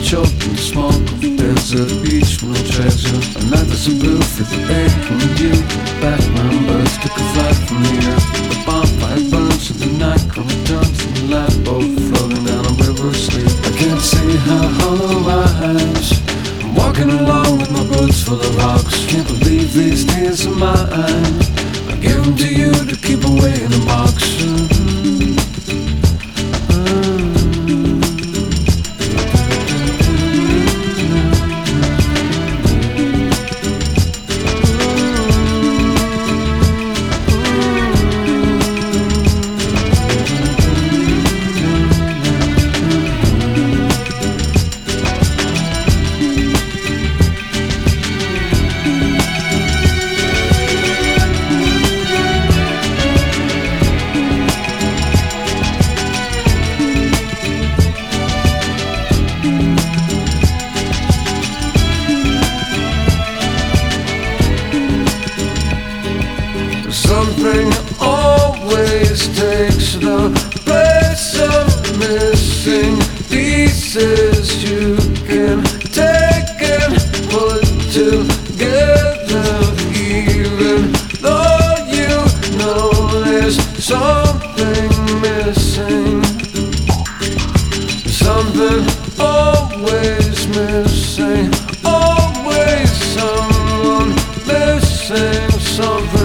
choked in the smoke of a desert beach with no treasure. A night that's a blue for the aching of you. Background birds took a flight from the earth. The bonfire burns and the night comes returns and the light boat floating down a river of sleep. I can't see how hollow my eyes. I'm walking along with my boots full of rocks. Can't believe these tears are mine. I give them to you to keep away in a box. Something always takes the place of missing pieces you can take and put together, even though you know there's something missing. Something always missing, always someone missing something.